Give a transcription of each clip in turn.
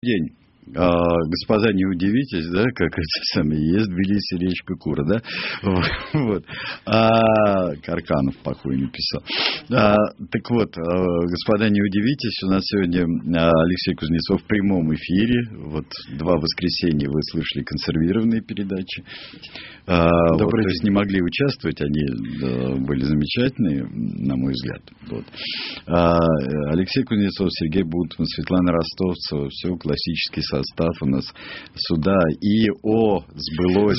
день. Господа, не удивитесь, да, как эти самые, ест Тбилиси речка Кура, да? Вот. Карканов покойный писал. Так вот, господа, не удивитесь, у нас сегодня Алексей Кузнецов в прямом эфире. Вот 2 воскресенья вы слышали консервированные передачи. Вот, то есть не могли участвовать, они были замечательные, на мой взгляд. Вот. Алексей Кузнецов, Сергей Бутман, Светлана Ростовцева, все классический состав у нас сюда. И сбылось.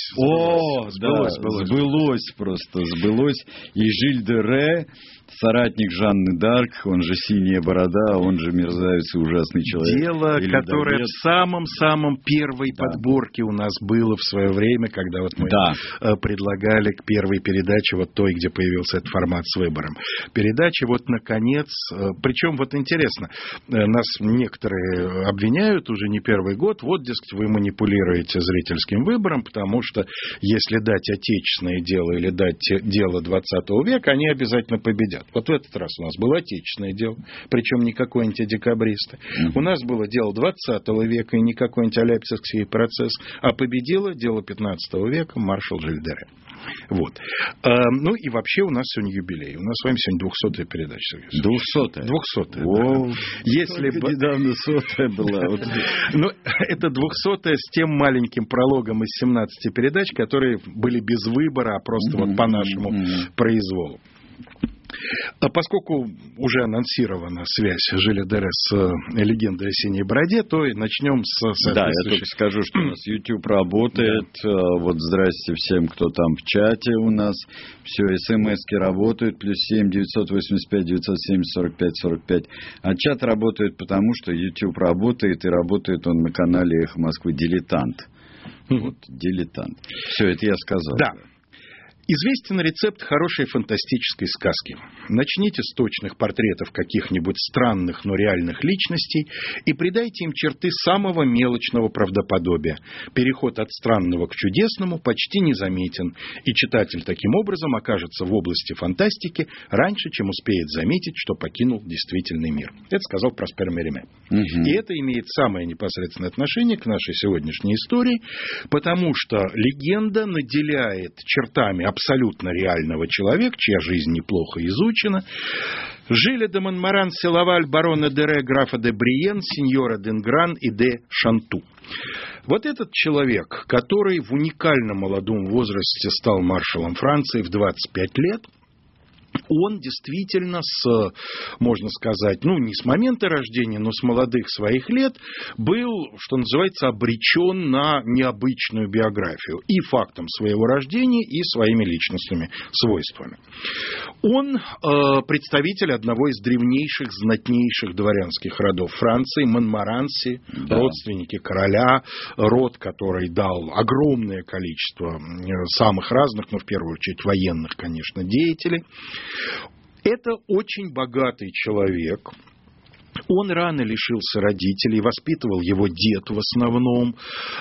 Сбылось. И Жиль де Ре, соратник Жанны Дарк, он же Синяя Борода, он же мерзавец и ужасный человек. Дело, которое в самом первой подборке у нас было в свое время, когда вот мы предлагали к первой передаче, вот той, где появился этот формат с выбором. Передача вот наконец, причем вот интересно, нас некоторые обвиняют уже не первый год, вот, дескать, вы манипулируете зрительским выбором, потому что если дать отечественное дело или дать дело 20 века, они обязательно победят. Вот в этот раз у нас было отечественное дело, причем не какой-нибудь антидекабристы. У нас было дело 20 века и не какой-нибудь Аляпсинский процесс, а победило дело 15 века маршал Жиль де Ре. Вот. Ну и вообще у нас сегодня юбилей. У нас с вами сегодня 200-я передача. 200-я? 200-я, да. Если бы недавно 100-я была. Ну, это 200-я с тем маленьким прологом из 17 передач, которые были без выбора, а просто вот по нашему произволу. Поскольку уже анонсирована связь Жиля де Ре с легендой о Синей Бороде, то и начнем с... Да, я только скажу, что у нас YouTube работает. Вот здрасте всем, кто там в чате у нас. Все, смски работают. +7 985 970 45 45. А чат работает потому, что YouTube работает. И работает он на канале «Эхо Москвы» «Дилетант». Вот, «Дилетант». Все, это я сказал. Да. Известен рецепт хорошей фантастической сказки. Начните с точных портретов каких-нибудь странных, но реальных личностей и придайте им черты самого мелочного правдоподобия. Переход от странного к чудесному почти незаметен, и читатель таким образом окажется в области фантастики раньше, чем успеет заметить, что покинул действительный мир. Это сказал Проспер Мериме. И это имеет самое непосредственное отношение к нашей сегодняшней истории, потому что легенда наделяет чертами абсолютно реального человека, чья жизнь неплохо изучена. Жиля де Монморан, Селаваль, барона де Ре, графа де Бриен, сеньора Денгран и де Шанту. Вот этот человек, который в уникально молодом возрасте стал маршалом Франции в 25 лет, он действительно можно сказать, не с момента рождения, но с молодых своих лет был, что называется, обречен на необычную биографию и фактом своего рождения, и своими личностными свойствами. Он представитель одного из древнейших, знатнейших дворянских родов Франции, Монморанси, родственники короля, род, который дал огромное количество самых разных, но в первую очередь военных, конечно, деятелей. Это очень богатый человек. Он рано лишился родителей, воспитывал его дед в основном.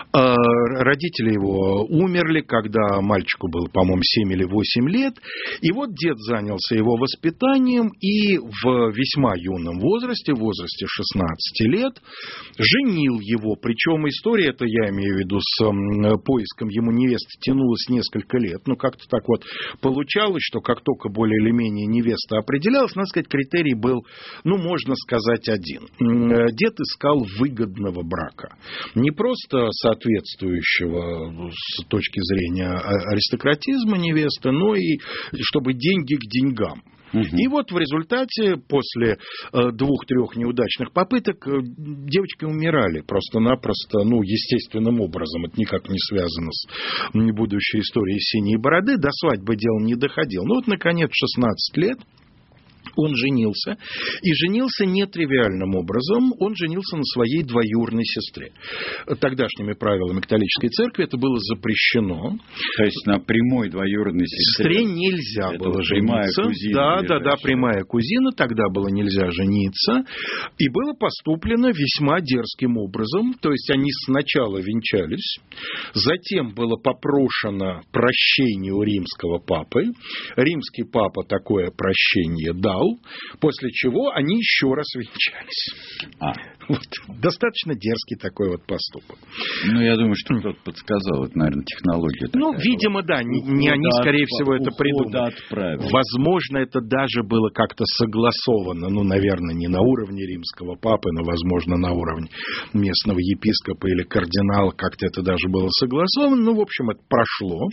Родители его умерли, когда мальчику было, по-моему, 7 или 8 лет. И вот дед занялся его воспитанием и в весьма юном возрасте, в возрасте 16 лет, женил его. Причем история эта, я имею в виду, с поиском ему невесты тянулась несколько лет. Как-то так вот получалось, что как только более или менее невеста определялась, надо сказать, критерий был, можно сказать, один. Дед искал выгодного брака. Не просто соответствующего с точки зрения аристократизма невесты, но и чтобы деньги к деньгам. И вот в результате, после 2-3 неудачных попыток, девочки умирали просто-напросто, естественным образом. Это никак не связано с будущей историей Синей Бороды. До свадьбы дело не доходило. Наконец, 16 лет. Он женился, и женился нетривиальным образом. Он женился на своей двоюродной сестре. Тогдашними правилами католической церкви это было запрещено. То есть на прямой двоюродной сестре нельзя было жениться. Прямая кузина. Тогда было нельзя жениться. И было поступлено весьма дерзким образом. То есть они сначала венчались, затем было попрошено прощение у римского папы. Римский папа такое прощение дал. После чего они еще раз венчались. Вот. Достаточно дерзкий такой вот поступок. Ну, я думаю, что кто-то подсказал. Это, наверное, технология такая. Ну, видимо, да. Не они, скорее всего, это придумали. Возможно, это даже было как-то согласовано. Ну, наверное, не на уровне римского папы, но, возможно, на уровне местного епископа или кардинала. Как-то это даже было согласовано. Ну, в общем, это прошло.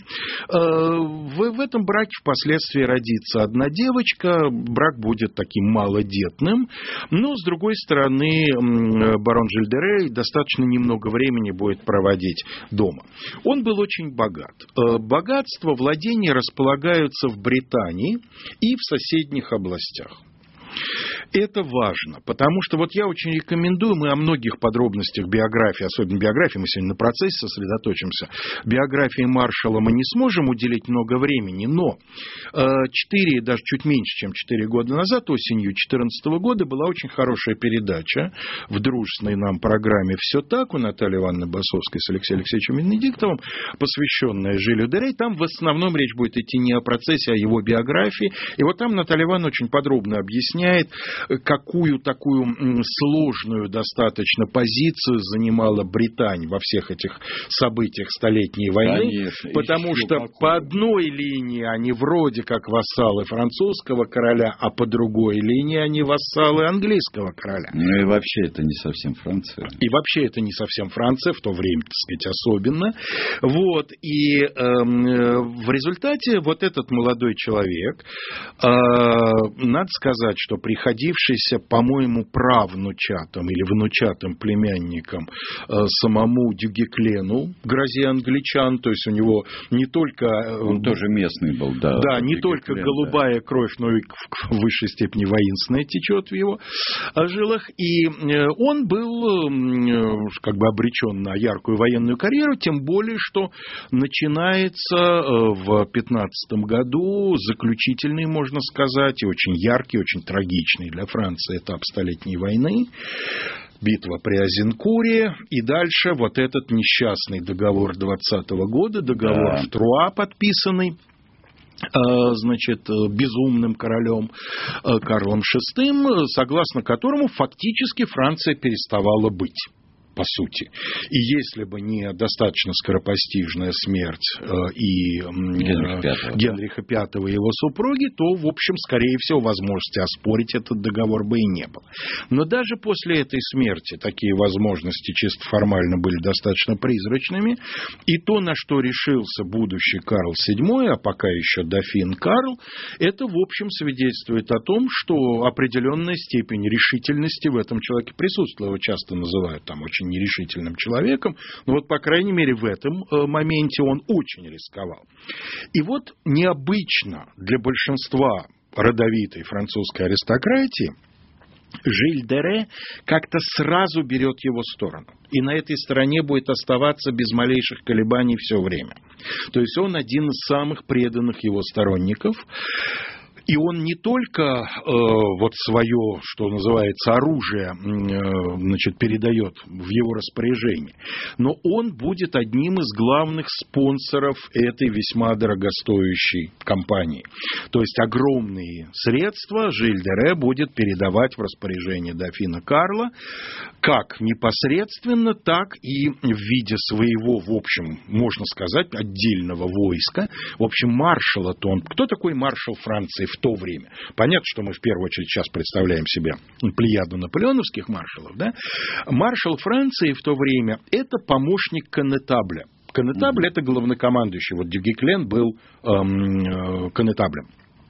В этом браке впоследствии родится одна девочка. Брак будет таким малодетным. Но, с другой стороны, барон Жильдере достаточно немного времени будет проводить дома. Он был очень богат. Богатство, владения располагаются в Британии и в соседних областях. Это важно, потому что вот я очень рекомендую, мы о многих подробностях биографии, особенно биографии, мы сегодня на процессе сосредоточимся, биографии маршала мы не сможем уделить много времени, но 4, даже чуть меньше, чем 4 года назад, осенью 2014 года, была очень хорошая передача в дружественной нам программе «Все так» у Натальи Ивановны Басовской с Алексеем Алексеевичем Венедиктовым, посвященная Жилю Дере. Там в основном речь будет идти не о процессе, а о его биографии. И вот там Наталья Ивановна очень подробно объясняет, какую такую сложную достаточно позицию занимала Британия во всех этих событиях Столетней войны. Конечно, потому что какую? По одной линии они вроде как вассалы французского короля, а по другой линии они вассалы английского короля. Ну и вообще это не совсем Франция. И вообще это не совсем Франция, в то время, так сказать, особенно. Вот. И в результате вот этот молодой человек, надо сказать, что приходившийся, по-моему, правнучатым или внучатым племянником самому Дюгеклену, грозе англичан, то есть у него не только... Он тоже местный был, да. Да, не только голубая кровь, но и в высшей степени воинственная течет в его жилах. И он был как бы обречен на яркую военную карьеру, тем более, что начинается в 15 году заключительный, можно сказать, и очень яркий, очень трагичный для Франции этап Столетней войны. Битва при Азенкуре, и дальше вот этот несчастный договор 20-го года, договор в Труа, подписанный, значит, безумным королем Карлом VI, согласно которому фактически Франция переставала быть. По сути. И если бы не достаточно скоропостижная смерть и Генриха V и его супруги, то, в общем, скорее всего, возможности оспорить этот договор бы и не было. Но даже после этой смерти такие возможности чисто формально были достаточно призрачными. И то, на что решился будущий Карл VII, а пока еще дофин Карл, это, в общем, свидетельствует о том, что определенная степень решительности в этом человеке присутствовала. Его часто называют там очень нерешительным человеком, но вот, по крайней мере, в этом моменте он очень рисковал. И вот необычно для большинства родовитой французской аристократии Жиль Дере как-то сразу берет его сторону. И на этой стороне будет оставаться без малейших колебаний все время. То есть он один из самых преданных его сторонников. И он не только вот свое, что называется, оружие, значит, передает в его распоряжение, но он будет одним из главных спонсоров этой весьма дорогостоящей кампании. То есть огромные средства Жиль Дере будет передавать в распоряжение дофина Карла, как непосредственно, так и в виде своего, в общем, можно сказать, отдельного войска. В общем, маршала-то он... Кто такой маршал Франции в то время? Понятно, что мы в первую очередь сейчас представляем себе плеяду наполеоновских маршалов, да? Маршал Франции в то время – это помощник коннетабля. Коннетабль – это главнокомандующий. Вот Дюгеклен был коннетаблем.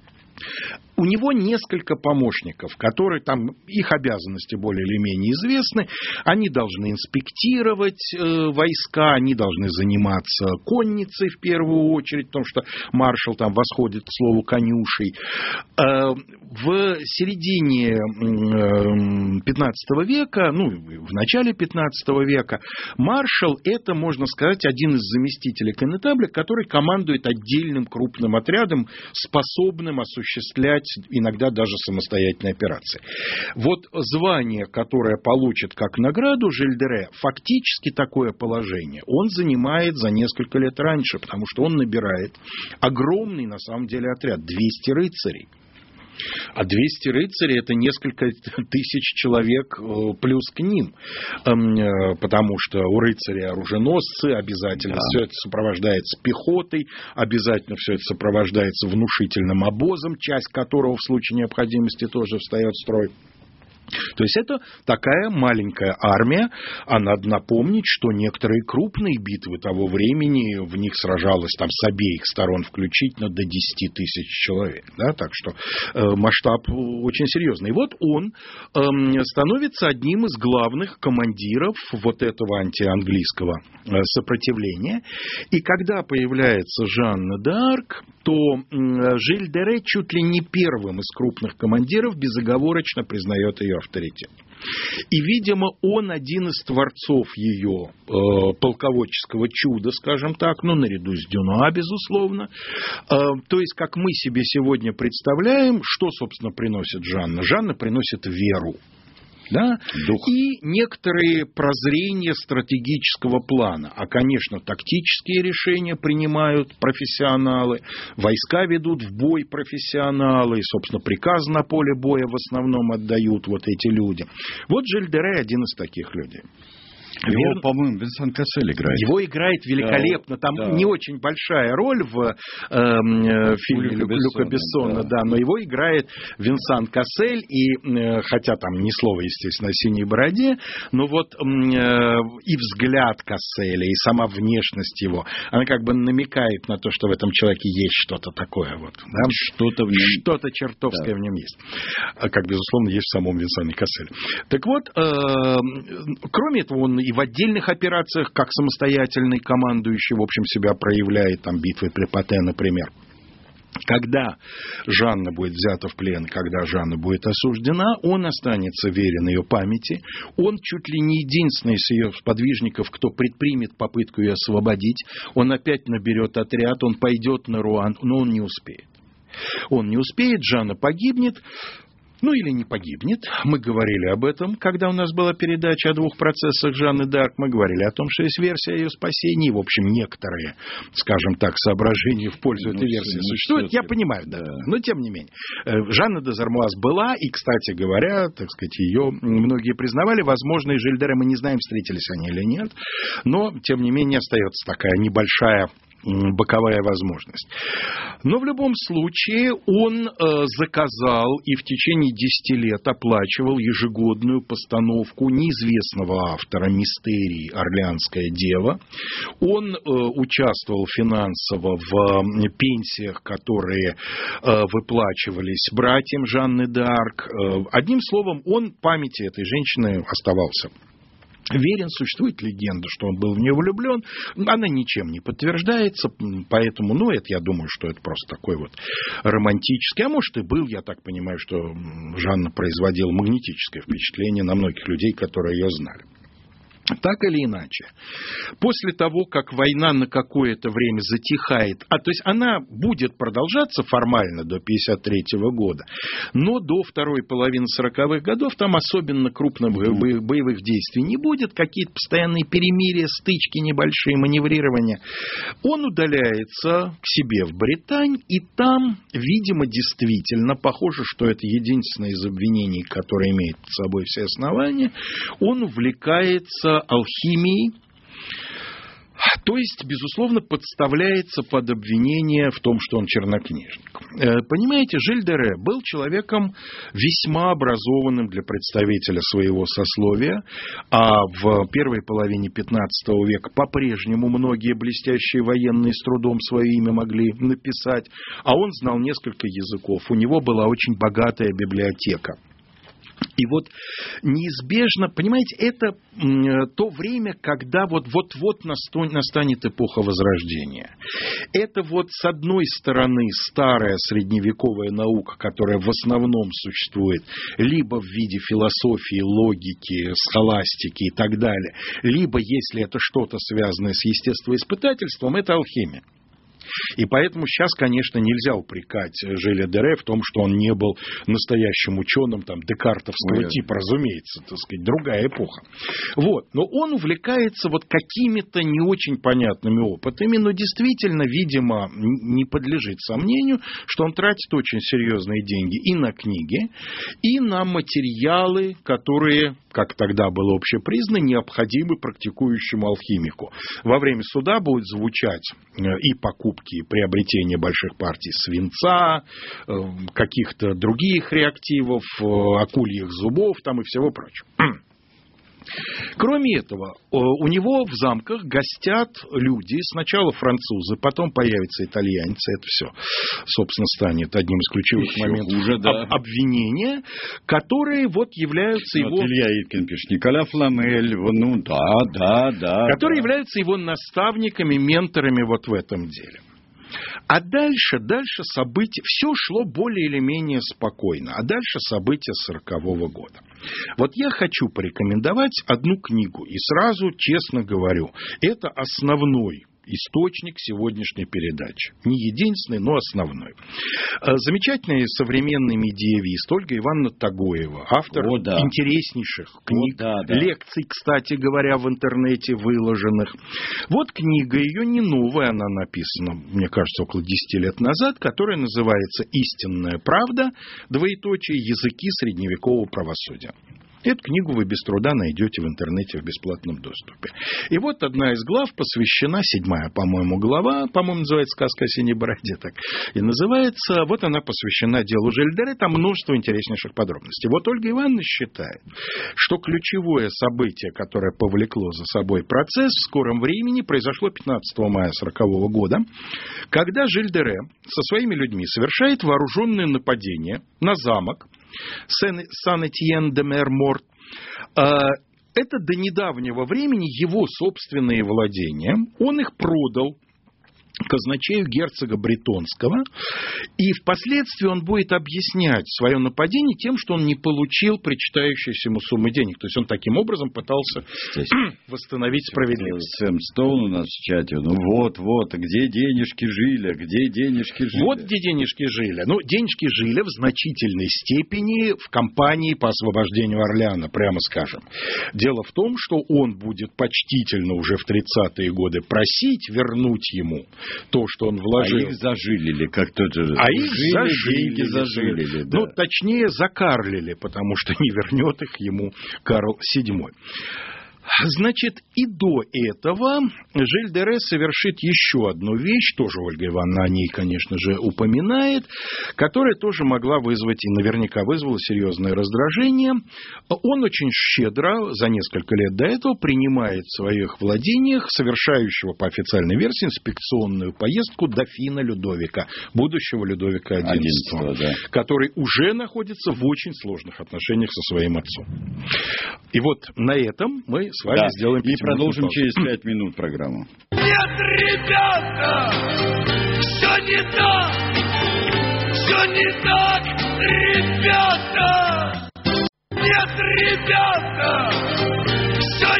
У него несколько помощников, которые там, их обязанности более или менее известны. Они должны инспектировать войска, они должны заниматься конницей в первую очередь, потому что маршал там восходит к слову конюшей. В середине 15 века, ну, в начале 15 века, маршал – это, можно сказать, один из заместителей коннетабля, который командует отдельным крупным отрядом, способным осуществлять иногда даже самостоятельные операции. Вот звание, которое получит как награду Жиль Дере, фактически такое положение он занимает за несколько лет раньше, потому что он набирает огромный, на самом деле, отряд, 200 рыцарей. А 200 рыцарей – это несколько тысяч человек плюс к ним, потому что у рыцарей оруженосцы, обязательно все это сопровождается пехотой, обязательно все это сопровождается внушительным обозом, часть которого в случае необходимости тоже встает в строй. То есть это такая маленькая армия, а надо напомнить, что некоторые крупные битвы того времени, в них сражалось там с обеих сторон включительно до 10 тысяч человек, да? Так что масштаб очень серьезный. И вот он становится одним из главных командиров вот этого антианглийского сопротивления, и когда появляется Жанна д'Арк, то Жиль де Ре чуть ли не первым из крупных командиров безоговорочно признает ее авторитет. И, видимо, он один из творцов ее полководческого чуда, скажем так, ну, наряду с Дюноа, безусловно. То есть, как мы себе сегодня представляем, что, собственно, приносит Жанна? Жанна приносит веру. Да? И некоторые прозрения стратегического плана. А, конечно, тактические решения принимают профессионалы, войска ведут в бой профессионалы, и, собственно, приказы на поле боя в основном отдают вот эти люди. Вот Жиль де Ре один из таких людей. Его, по-моему, Винсан Кассель играет. Его играет великолепно. Там не очень большая роль в фильме Люка Бессона, да, но его играет Винсан Кассель, и хотя там ни слова, естественно, о «Синей бороде», но вот и взгляд Касселя, и сама внешность его, она как бы намекает на то, что в этом человеке есть что-то такое. Вот, да? Что-то чертовское в нем есть. Как, безусловно, есть в самом Винсане Касселе. Так вот, кроме этого, он и в отдельных операциях, как самостоятельный командующий, в общем, себя проявляет, там, битвы при Пате, например. Когда Жанна будет взята в плен, когда Жанна будет осуждена, он останется верен ее памяти. Он чуть ли не единственный из ее сподвижников, кто предпримет попытку ее освободить. Он опять наберет отряд, он пойдет на Руан, но он не успеет. Он не успеет, Жанна погибнет. Ну, или не погибнет. Мы говорили об этом, когда у нас была передача о двух процессах Жанны д'Арк. Мы говорили о том, что есть версия ее спасения. В общем, некоторые, скажем так, соображения в пользу этой версии существуют. Я понимаю, да. Но, тем не менее, Жанна де Зармуаз была, и, кстати говоря, так сказать, ее многие признавали. Возможно, и Жиль де Ре, мы не знаем, встретились они или нет. Но, тем не менее, остается такая небольшая боковая возможность. Но в любом случае он заказал и в течение 10 лет оплачивал ежегодную постановку неизвестного автора мистерии «Орлеанская дева». Он участвовал финансово в пенсиях, которые выплачивались братьям Жанны д'Арк. Одним словом, он памяти этой женщины оставался верен. Существует легенда, что он был в нее влюблен. Она ничем не подтверждается, поэтому, ну, это, я думаю, что это просто такой вот романтический, а может и был, я так понимаю, что Жанна производила магнетическое впечатление на многих людей, которые ее знали. Так или иначе, после того, как война на какое-то время затихает, то есть она будет продолжаться формально до 1953 года, но до второй половины 40-х годов там особенно крупных боевых действий не будет, какие-то постоянные перемирия, стычки небольшие, маневрирования. Он удаляется к себе в Британь, и там, видимо, действительно, похоже, что это единственное из обвинений, которое имеет под собой все основания, он увлекается алхимией, то есть, безусловно, подставляется под обвинение в том, что он чернокнижник. Понимаете, Жиль де Ре был человеком весьма образованным для представителя своего сословия, а в первой половине 15 века по-прежнему многие блестящие военные с трудом свое имя могли написать, а он знал несколько языков, у него была очень богатая библиотека. И вот неизбежно, понимаете, это то время, когда вот-вот настанет эпоха Возрождения. Это вот с одной стороны старая средневековая наука, которая в основном существует либо в виде философии, логики, схоластики и так далее, либо, если это что-то связанное с естествоиспытательством, это алхимия. И поэтому сейчас, конечно, нельзя упрекать Жиля Дере в том, что он не был настоящим ученым там, декартовского типа, разумеется, так сказать, другая эпоха. Вот. Но он увлекается вот какими-то не очень понятными опытами, но действительно, видимо, не подлежит сомнению, что он тратит очень серьезные деньги и на книги, и на материалы, которые, как тогда было общепризнано, необходимы практикующему алхимику. Во время суда будет звучать и покупки, и приобретение больших партий свинца, каких-то других реактивов, акульих зубов там и всего прочего. Кроме этого, у него в замках гостят люди, сначала французы, потом появятся итальянцы, это все, собственно, станет одним из ключевых моментов обвинения, которые вот являются его... Илья Ильин пишет, Николя Фламель, ну да. Которые являются его наставниками, менторами вот в этом деле. А дальше события, все шло более или менее спокойно, а дальше события 40-го года. Вот я хочу порекомендовать одну книгу, и сразу честно говорю, это основной источник сегодняшней передачи. Не единственный, но основной. Замечательный современный медиевист Ольга Ивановна Тагоева, автор интереснейших книг, лекций, кстати говоря, в интернете выложенных. Вот книга, ее не новая, она написана, мне кажется, около 10 лет назад, которая называется «Истинная правда. Языки средневекового правосудия». Эту книгу вы без труда найдете в интернете в бесплатном доступе. И вот одна из глав посвящена, 7-я, по-моему, глава, по-моему, называется «Сказка о синей бороде», так и называется. Вот она посвящена делу Жиля Дере, там множество интереснейших подробностей. Вот Ольга Ивановна считает, что ключевое событие, которое повлекло за собой процесс, в скором времени произошло 15 мая 1940 года, когда Жиль Дере со своими людьми совершает вооруженное нападение на замок Сан-Этьен-де-Мер-Морт. Это до недавнего времени его собственные владения. Он их продал казначею герцога Бретонского, и впоследствии он будет объяснять свое нападение тем, что он не получил причитающуюся ему сумму денег. То есть он таким образом пытался восстановить справедливость. Сэм Стоун у нас в чате. Ну вот, где денежки Жиля? Вот где денежки Жиля. Ну, денежки Жиля в значительной степени в кампании по освобождению Орлеана, прямо скажем. Дело в том, что он будет почтительно уже в 30-е годы просить вернуть ему то, что он вложил. А их зажилили, как тот же. Деньги зажилили. Да. Ну, точнее, закарлили, потому что не вернет их ему Карл VII. Значит, и до этого Жиль Дере совершит еще одну вещь, тоже Ольга Ивановна о ней, конечно же, упоминает, которая тоже могла вызвать и наверняка вызвала серьезное раздражение. Он очень щедро за несколько лет до этого принимает в своих владениях совершающего по официальной версии инспекционную поездку дофина Людовика, будущего Людовика XI, который уже находится в очень сложных отношениях со своим отцом. И вот на этом мы с вами сделаем 5 минут. И продолжим через 5 минут программу. Нет, ребята, все не так, ребята. Нет, ребята, все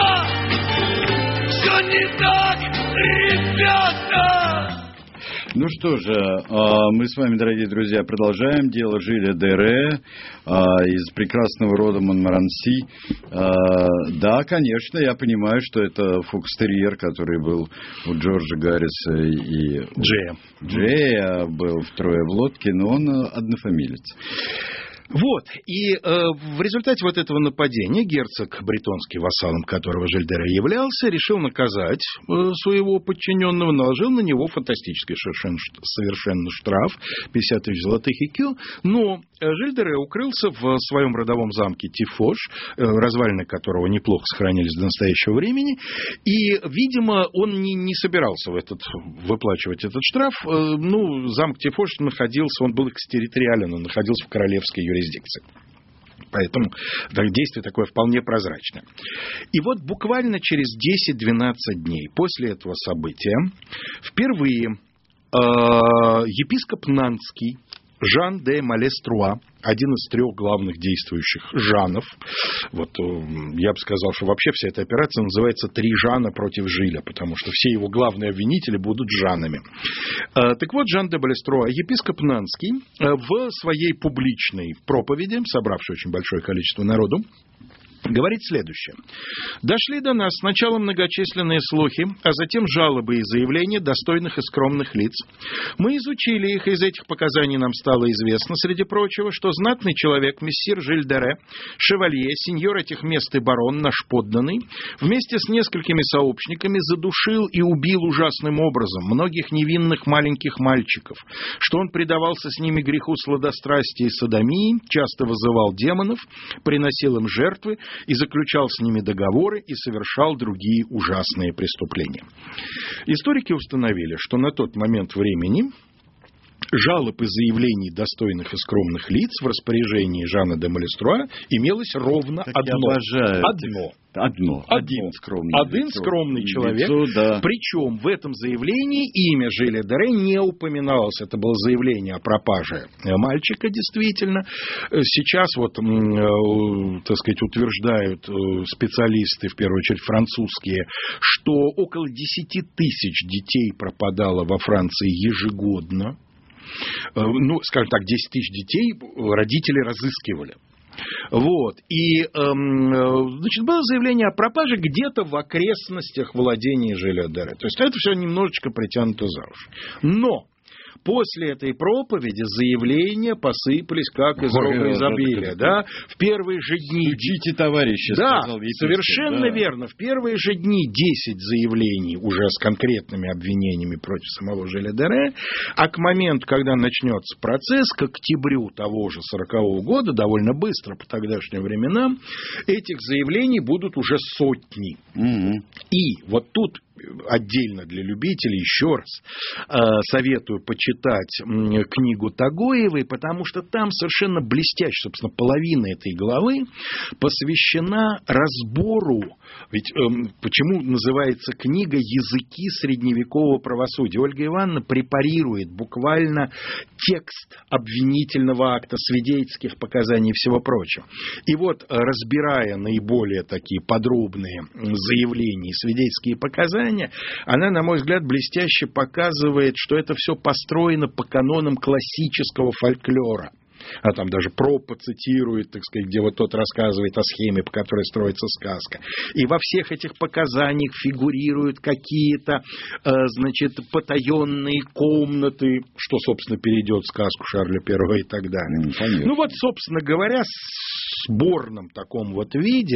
не так, ребята. Ну что же, мы с вами, дорогие друзья, продолжаем дело Жиля Дере из прекрасного рода Монмаранси. Да, конечно, я понимаю, что это фокстерьер, который был у Джорджа Гарриса и Джея был втрое в лодке, но он однофамилец. Вот, и в результате вот этого нападения герцог Бретонский, вассалом которого Жиль Дере являлся, решил наказать своего подчиненного, наложил на него фантастический совершенно штраф 50 тысяч золотых икю, но Жиль Дере укрылся в своем родовом замке Тифош, развалины которого неплохо сохранились до настоящего времени, и, видимо, он не собирался выплачивать этот штраф. Ну, замок Тифош находился, он был экстерриториален, он находился в королевской юрисдикции. Поэтому действие такое вполне прозрачное. И вот буквально через 10-12 дней после этого события впервые епископ Нантский Жан де Малеструа, один из 3 главных действующих Жанов. Вот я бы сказал, что вообще вся эта операция называется «3 Жана против Жиля», потому что все его главные обвинители будут Жанами. Так вот, Жан де Малеструа, епископ Нанский, в своей публичной проповеди, собравший очень большое количество народу, говорит следующее. Дошли до нас сначала многочисленные слухи, а затем жалобы и заявления достойных и скромных лиц. Мы изучили их, и из этих показаний нам стало известно, среди прочего, что знатный человек, мессир Жиль Дере, шевалье, сеньор этих мест и барон, наш подданный, вместе с несколькими сообщниками задушил и убил ужасным образом многих невинных маленьких мальчиков, что он предавался с ними греху сладострастия и содомии, часто вызывал демонов, приносил им жертвы, и заключал с ними договоры и совершал другие ужасные преступления. Историки установили, что на тот момент времени жалоб и заявлений достойных и скромных лиц в распоряжении Жана де Малеструа имелось ровно один скромный человек. Лицо, да. Причем в этом заявлении имя Жиля Дере не упоминалось. Это было заявление о пропаже мальчика, действительно. Сейчас вот, так сказать, утверждают специалисты, в первую очередь французские, что около 10 тысяч детей пропадало во Франции ежегодно. Ну, скажем так, 10 тысяч детей родители разыскивали. Вот. И, значит, было заявление о пропаже где-то в окрестностях владения Жиля Дере. То есть это все немножечко притянуто за уши. Но после этой проповеди заявления посыпались как из рога изобилия. Да? В первые же дни... Стучите, товарищи, да, сказал епископ. Совершенно верно. В первые же дни 10 заявлений уже с конкретными обвинениями против самого Жиля Дере, а к моменту, когда начнется процесс, к октябрю того же 40-го года, довольно быстро по тогдашним временам, этих заявлений будут уже сотни. И вот тут отдельно для любителей еще раз советую почитать книгу Тагоевой, потому что там совершенно блестяще, собственно, половина этой главы посвящена разбору. Ведь почему называется книга «Языки средневекового правосудия»? Ольга Ивановна препарирует буквально текст обвинительного акта, свидетельских показаний и всего прочего. И вот, разбирая наиболее такие подробные заявления и свидетельские показания, она, на мой взгляд, блестяще показывает, что это все построено по канонам классического фольклора. Она там даже Пропа цитирует, так сказать, где вот тот рассказывает о схеме, по которой строится сказка. И во всех этих показаниях фигурируют какие-то, значит, потаенные комнаты, что, собственно, перейдет в сказку Шарля I и так далее. Ну вот, собственно говоря, в сборном таком вот виде,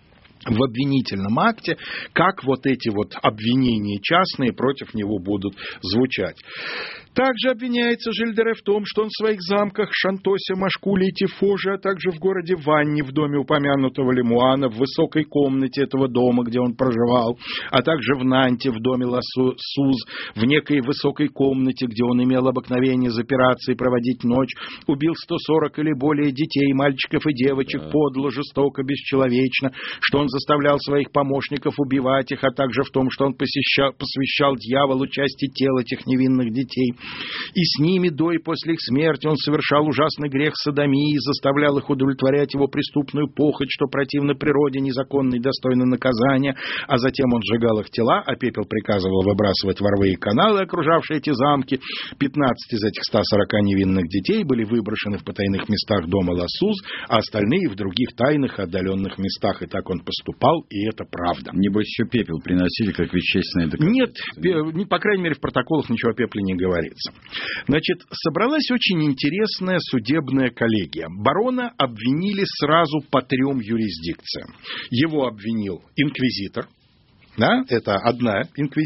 в обвинительном акте, как вот эти вот обвинения частные против него будут звучать. Также обвиняется Жиль Дере в том, что он в своих замках Шантосе, Машкуле и Тифоже, а также в городе Ванне, в доме упомянутого Лемуана, в высокой комнате этого дома, где он проживал, а также в Нанте, в доме Ласуз, в некой высокой комнате, где он имел обыкновение запираться и проводить ночь, убил 140 или более детей, мальчиков и девочек, подло, жестоко, бесчеловечно, что он заставлял своих помощников убивать их, а также в том, что он посвящал дьяволу части тел этих невинных детей. И с ними до и после их смерти он совершал ужасный грех содомии, заставлял их удовлетворять его преступную похоть, что противно природе, незаконно и достойно наказания, а затем он сжигал их тела, а пепел приказывал выбрасывать во рвы и каналы, окружавшие эти замки. 15 из этих 140 невинных детей были выброшены в потайных местах дома Ласуз, а остальные в других тайных и отдаленных местах. И так он поступал, и это правда. Небось, еще пепел приносили, как вещественное доказательство. Нет, по крайней мере, в протоколах ничего о пепле не говорится. Значит, собралась очень интересная судебная коллегия. Барона обвинили сразу по 3 юрисдикциям. Его обвинил инквизитор. Да? Это одна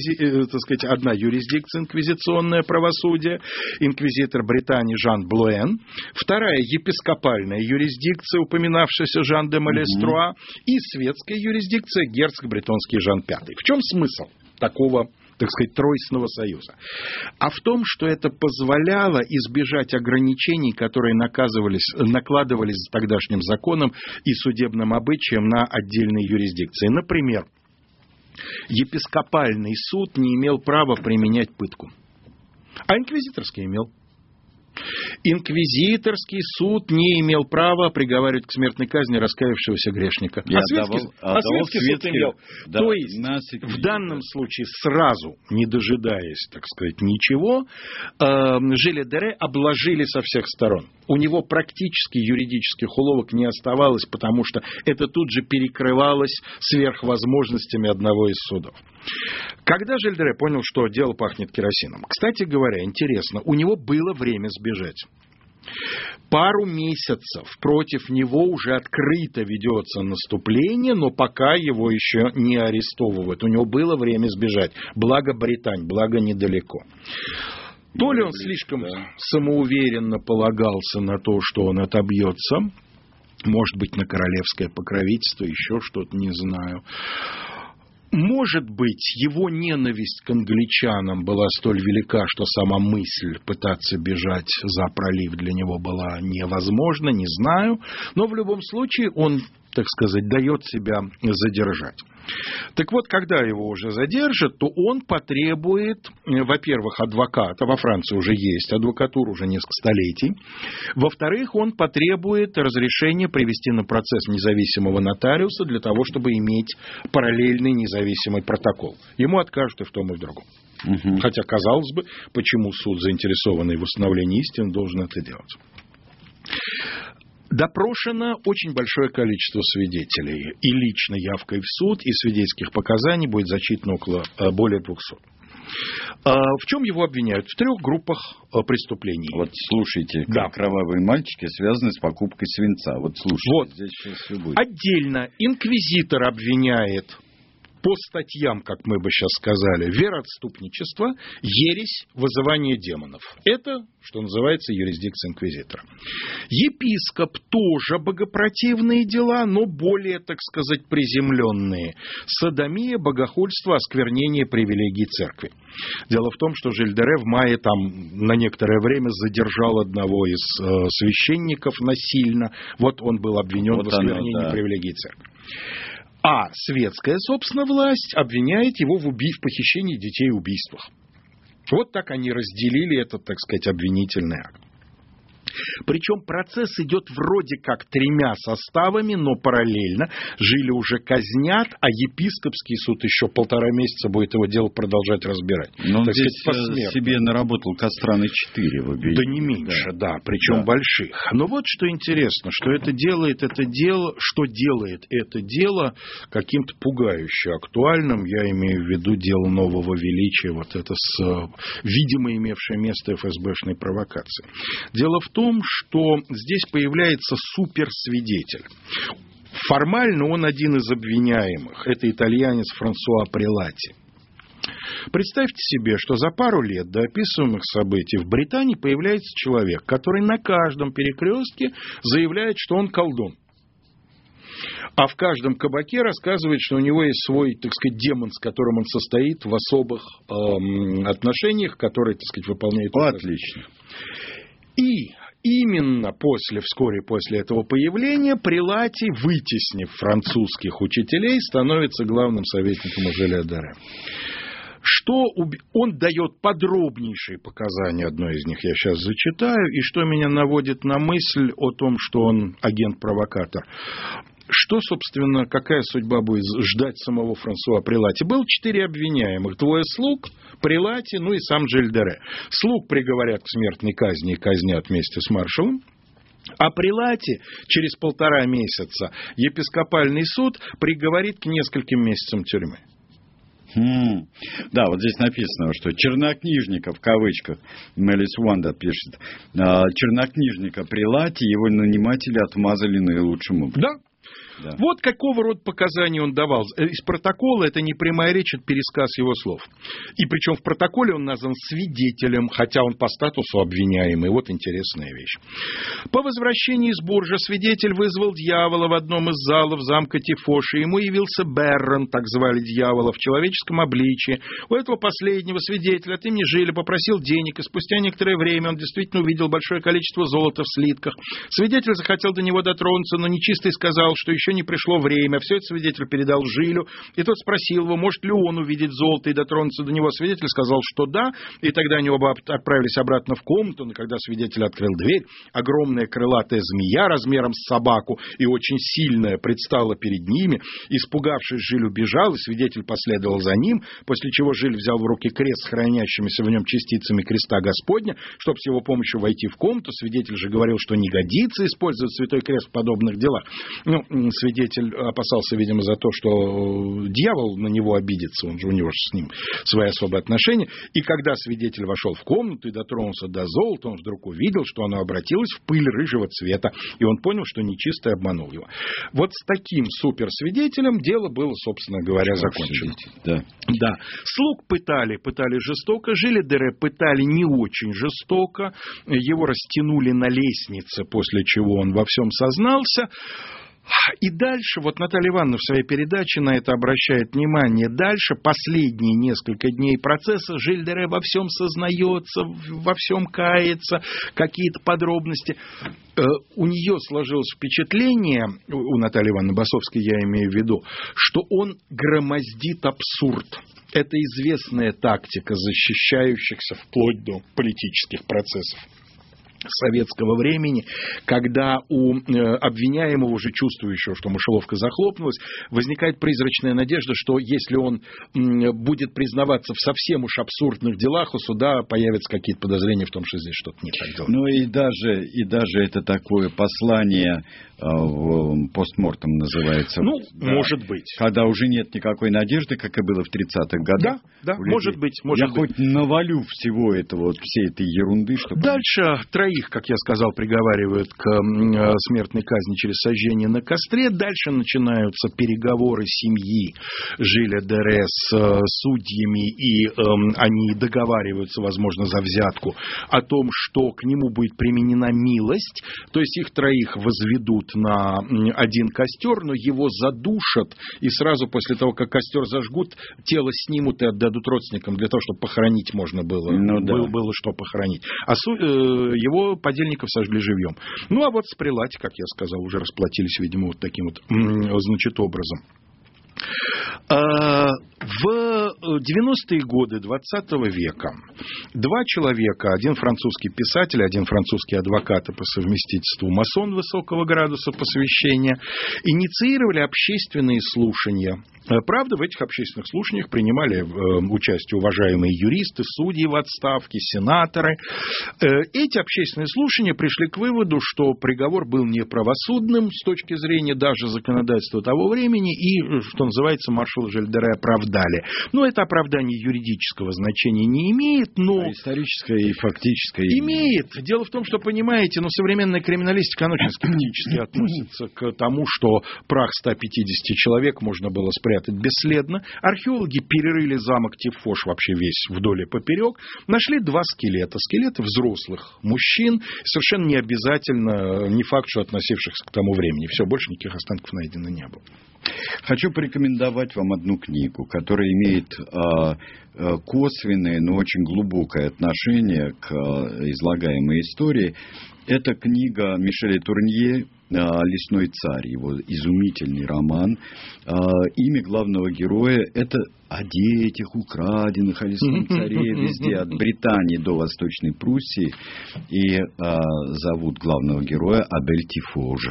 юрисдикция, инквизиционное правосудие, инквизитор Британии Жан Блуэн. Вторая епископальная юрисдикция, упоминавшаяся Жан де Малеструа. И светская юрисдикция, герцог бретонский Жан V. В чем смысл такого, так сказать, тройственного союза? А в том, что это позволяло избежать ограничений, которые накладывались тогдашним законом и судебным обычаем на отдельные юрисдикции. Например, епископальный суд не имел права применять пытку, а инквизиторский имел. Инквизиторский суд не имел права приговаривать к смертной казни раскаявшегося грешника. Светский суд имел. Да, то есть, в данном случае, сразу, не дожидаясь, так сказать, ничего, Жиля де Ре обложили со всех сторон. У него практически юридических уловок не оставалось, потому что это тут же перекрывалось сверхвозможностями одного из судов. Когда Жиль де Ре понял, что дело пахнет керосином, кстати говоря, интересно, у него было время сбежать. Пару месяцев против него уже открыто ведется наступление, но пока его еще не арестовывают. У него было время сбежать. Благо Британь, благо недалеко. То ли он слишком самоуверенно полагался на то, что он отобьется, может быть, на королевское покровительство, еще что-то, не знаю. Может быть, его ненависть к англичанам была столь велика, что сама мысль пытаться бежать за пролив для него была невозможна, не знаю. Но в любом случае он, так сказать, дает себя задержать. Так вот, когда его уже задержат, то он потребует, во-первых, адвоката. Во Франции уже есть адвокатура, уже несколько столетий. Во-вторых, он потребует разрешения привести на процесс независимого нотариуса для того, чтобы иметь параллельный независимый протокол. Ему откажут и в том, и в другом. Хотя, казалось бы, почему суд, заинтересованный в установлении истины, должен это делать? Допрошено очень большое количество свидетелей. И лично явкой в суд, и свидетельских показаний будет зачитано более 200. В чем его обвиняют? В 3 группах преступлений. Вот слушайте, кровавые мальчики связаны с покупкой свинца. Вот слушайте, вот. Здесь сейчас все будет. Отдельно инквизитор обвиняет по статьям, как мы бы сейчас сказали, вероотступничество, ересь, вызывание демонов. Это, что называется, юрисдикция инквизитора. Епископ тоже богопротивные дела, но более, так сказать, приземленные. Содомия, богохульство, осквернение привилегий церкви. Дело в том, что Жиль де Ре в мае там на некоторое время задержал одного из священников насильно. Вот он был обвинен в осквернении привилегий церкви. А светская, собственно, власть обвиняет его в похищении детей и убийствах. Вот так они разделили этот, так сказать, обвинительный акт. Причем процесс идет вроде как 3 составами, но параллельно. Жиля уже казнят, а епископский суд еще 1,5 месяца будет его дело продолжать разбирать. Но он здесь себе наработал кастраны 4 в обвинении. Да не меньше, да, причем больших. Но вот что интересно, что это делает это дело каким-то пугающе актуальным. Я имею в виду дело нового величия, вот это видимо имевшее место ФСБшной провокации. Дело в том, что здесь появляется суперсвидетель. Формально он один из обвиняемых. Это итальянец Франсуа Прелати. Представьте себе, что за пару лет до описываемых событий в Британии появляется человек, который на каждом перекрестке заявляет, что он колдун. А в каждом кабаке рассказывает, что у него есть свой, так сказать, демон, с которым он состоит в особых отношениях, которые, так сказать, выполняет. Отлично. И именно вскоре после этого появления Прелати, вытеснив французских учителей, становится главным советником у Жиля де Ре. Он дает подробнейшие показания, одно из них я сейчас зачитаю, и что меня наводит на мысль о том, что он агент-провокатор. Что, собственно, какая судьба будет ждать самого Франсуа Прелати? Было 4 обвиняемых, 2 слуг, Прелати, ну и сам Жиль де Ре. Слуг приговорят к смертной казни и казнят вместе с маршалом. А Прелати через 1,5 месяца епископальный суд приговорит к нескольким месяцам тюрьмы. Да, вот здесь написано, что чернокнижника, в кавычках, Мелис Уанда пишет, чернокнижника Прелати его наниматели отмазали наилучшим образом. Да. Да. Вот какого рода показания он давал. Из протокола это не прямая речь, это пересказ его слов. И причем в протоколе он назван свидетелем, хотя он по статусу обвиняемый. Вот интересная вещь. По возвращении из Буржа свидетель вызвал дьявола в одном из залов замка Тифоши. Ему явился Беррон, так звали дьявола, в человеческом обличии. У этого последнего свидетеля от имени Жиля попросил денег, и спустя некоторое время он действительно увидел большое количество золота в слитках. Свидетель захотел до него дотронуться, но нечистый сказал, что еще не пришло время. Все это свидетель передал Жилю, и тот спросил его, может ли он увидеть золото и дотронуться до него. Свидетель сказал, что да, и тогда они оба отправились обратно в комнату, но когда свидетель открыл дверь, огромная крылатая змея размером с собаку и очень сильная предстала перед ними. Испугавшись, Жиль убежал, и свидетель последовал за ним, после чего Жиль взял в руки крест с хранящимися в нем частицами креста Господня, чтобы с его помощью войти в комнату. Свидетель же говорил, что не годится использовать святой крест в подобных делах. Ну, свидетель опасался, видимо, за то, что дьявол на него обидится, он же, у него же с ним свои особые отношения. И когда свидетель вошел в комнату и дотронулся до золота, он вдруг увидел, что оно обратилось в пыль рыжего цвета, и он понял, что нечистый обманул его. Вот с таким суперсвидетелем дело было, собственно говоря, закончено. Да. Да. Слуг пытали жестоко, Жиля Дере пытали не очень жестоко, его растянули на лестнице, после чего он во всем сознался. И дальше, вот Наталья Ивановна в своей передаче на это обращает внимание, дальше последние несколько дней процесса Жиль Дере во всем сознается, во всем кается, какие-то подробности. У нее сложилось впечатление, у Натальи Ивановны Басовской я имею в виду, что он громоздит абсурд. Это известная тактика защищающихся вплоть до политических процессов советского времени, когда у обвиняемого, уже чувствующего, что мышеловка захлопнулась, возникает призрачная надежда, что если он будет признаваться в совсем уж абсурдных делах, у суда появятся какие-то подозрения в том, что здесь что-то не так делает. Ну и даже это такое послание постмортом называется. Ну, да, может быть. Когда уже нет никакой надежды, как и было в 30-х годах. Да, может быть. Я хоть навалю всего этого, всей этой ерунды, чтобы... Дальше троих, как я сказал, приговаривают к смертной казни через сожжение на костре. Дальше начинаются переговоры семьи Жиля Дере с судьями, и они договариваются, возможно, за взятку о том, что к нему будет применена милость. То есть их троих возведут на один костер, но его задушат, и сразу после того, как костер зажгут, тело снимут и отдадут родственникам для того, чтобы похоронить можно было. Было что похоронить. А его подельников сожгли живьем. Ну, а вот с Прилати, как я сказал, уже расплатились, видимо, вот таким вот, значит, образом. В 90-е годы 20 века два человека, один французский писатель, один французский адвокат и по совместительству масон высокого градуса посвящения, инициировали общественные слушания. Правда, в этих общественных слушаниях принимали участие уважаемые юристы, судьи в отставке, сенаторы. Эти общественные слушания пришли к выводу, что приговор был неправосудным с точки зрения даже законодательства того времени, и, что называется, маршала Жиля Дере оправдали. Но это оправдание юридического значения не имеет, но... историческое и фактическое имеет. Дело в том, что, понимаете, современная криминалистика, она очень скептически относится к тому, что прах 150 человек можно было спрятать бесследно. Археологи перерыли замок Тифош вообще весь вдоль и поперек, нашли два скелета. Скелеты взрослых мужчин, совершенно не обязательно, не факт, что относившихся к тому времени. Все, больше никаких останков найдено не было. Хочу порекомендовать вам одну книгу, которая имеет косвенное, но очень глубокое отношение к излагаемой истории. Это книга Мишеля Турнье «Лесной царь», его изумительный роман. Имя главного героя – это о детях украденных, о лесном царе везде, от Британии до Восточной Пруссии. И зовут главного героя Абель Тифож.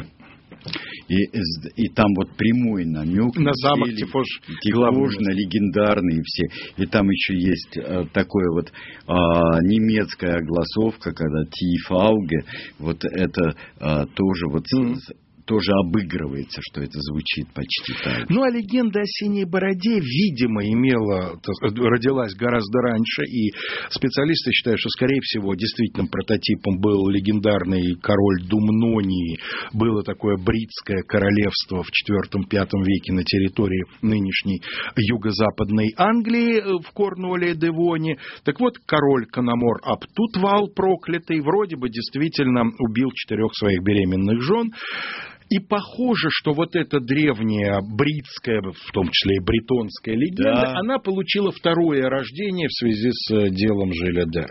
И там вот прямой намек на замок Тифож, на легендарные все. И там еще есть такое вот немецкая огласовка, когда Тифауге, вот это тоже вот тоже обыгрывается, что это звучит почти так. Ну, а легенда о синей бороде, видимо, родилась гораздо раньше, и специалисты считают, что, скорее всего, действительно прототипом был легендарный король Думнонии. Было такое бритское королевство в IV-V веке на территории нынешней юго-западной Англии в Корнуолле-де-Воне. Так вот, король Канамор Аптутвал, проклятый, вроде бы действительно убил 4 своих беременных жен. И похоже, что вот эта древняя бритская, в том числе и бретонская легенда, она получила второе рождение в связи с делом Жиля Дере.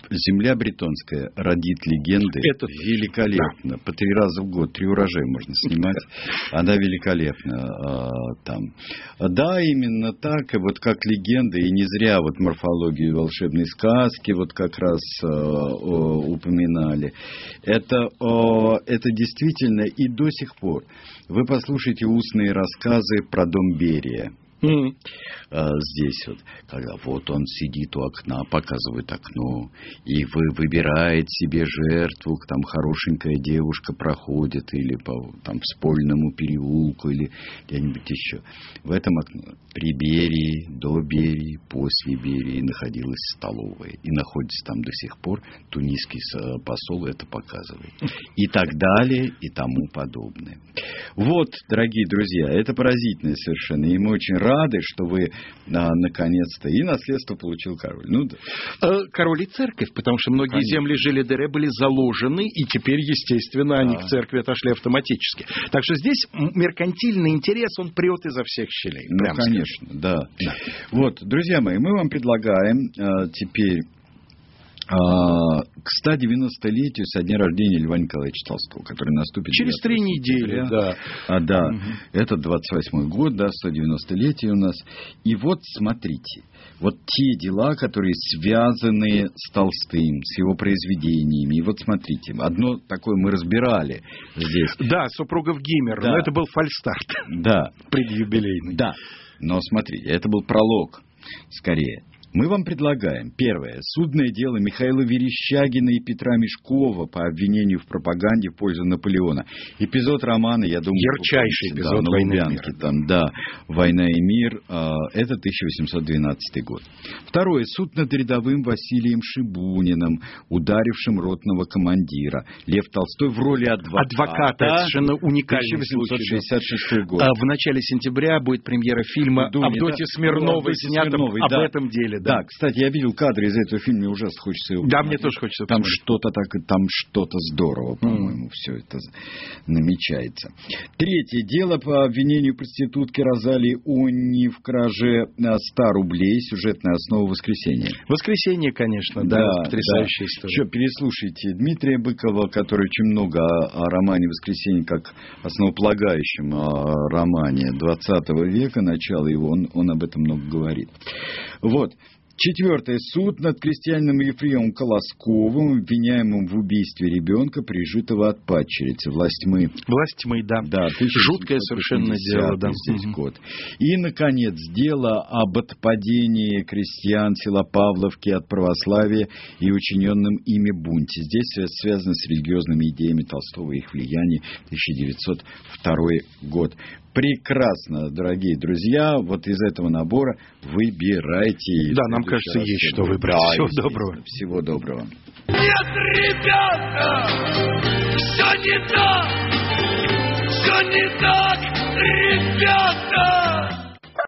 Земля бретонская родит легенды. Это великолепно. Да. По 3 раза в год, 3 урожая можно снимать. Она великолепна там. Да, именно так. И вот как легенда, и не зря вот морфологию волшебной сказки вот как раз упоминали. Это действительно и до сих пор. Вы послушайте устные рассказы про дом Берия. Здесь вот, когда вот он сидит у окна, показывает окно, и выбирает себе жертву, там хорошенькая девушка проходит, или по там Вспольному переулку, или где-нибудь еще. В этом окне при Берии, до Берии, после Берии находилась столовая, и находится там до сих пор. Тунисский посол это показывает. И так далее, и тому подобное. Вот, дорогие друзья, это поразительно совершенно, и мы очень рады, что вы наконец-то и наследство получил король. Ну, да. Король и церковь, потому что многие земли Жили-де-Ре были заложены, и теперь, естественно, они к церкви отошли автоматически. Так что здесь меркантильный интерес, он прет изо всех щелей. Ну, конечно, да. Вот, друзья мои, мы вам предлагаем теперь к 190-летию со дня рождения Льва Николаевича Толстого, который наступит через 3 недели. Да. Да. Это 28-й год, да, 190-летие у нас. И вот смотрите, вот те дела, которые связаны с Толстым, с его произведениями. И вот смотрите, одно такое мы разбирали здесь. Да, супругов Гиммер, да. Но это был фальстарт. Да. Предюбилейный. Да. Но смотрите, это был пролог, скорее. Мы вам предлагаем, первое, судное дело Михаила Верещагина и Петра Мешкова по обвинению в пропаганде в пользу Наполеона. Эпизод романа, я думаю... Ярчайший эпизод да, «Войны и мира». Там, да, «Война и мир», это 1812 год. Второе, суд над рядовым Василием Шибуниным, ударившим ротного командира. Лев Толстой в роли адвоката. Это совершенно уникальный 1866 год. В начале сентября будет премьера фильма Авдотьи Смирновой, снятого об этом деле. Да, кстати, я видел кадры из этого фильма, мне ужасно хочется его посмотреть. Да, мне тоже хочется там что-то так, там что-то здорово, по-моему, все это намечается. Третье дело по обвинению проститутки Розалии Онни в краже 100 рублей. Сюжетная основа «Воскресенье». «Воскресенье», конечно, да, потрясающая история. Еще переслушайте Дмитрия Быкова, который очень много о романе «Воскресенье» как основополагающем романе 20 века, начало его, он об этом много говорит. Вот. Четвертое. Суд над крестьянином Ефремом Колосковым, обвиняемым в убийстве ребенка, прижитого от падчерицы. «Власть тьмы». «Власть тьмы», да. Да, жуткое совершенно дело. Да. Здесь год. И, наконец, дело об отпадении крестьян села Павловки от православия и учиненном ими бунте. Здесь связано с религиозными идеями Толстого и их влияния. 1902 год. Прекрасно, дорогие друзья. Вот из этого набора выбирайте. Да, нам кажется, есть что выбрать. Да, всего доброго. Всего доброго. Нет, ребята, все не так, ребята.